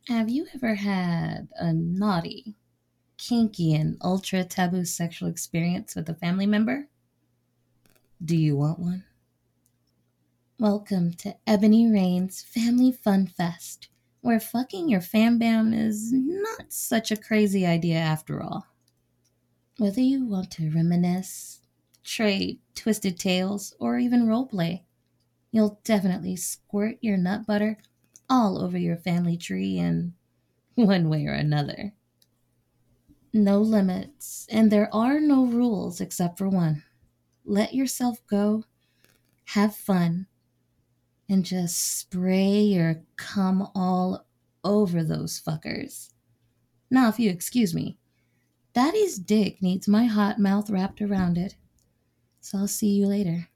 Have you ever had a naughty, kinky, and ultra taboo sexual experience with a family member? Do you want one? Welcome to Ebony Rain's Family Fun Fest, where fucking your fam bam is not such a crazy idea after all. Whether you want to reminisce, trade twisted tales, or even roleplay, you'll definitely squirt your nut butter all over your family tree in one way or another. No limits, and there are no rules except for one. Let yourself go, have fun, and just spray your cum all over those fuckers. Now, if you excuse me, Daddy's dick needs my hot mouth wrapped around it. So I'll see you later.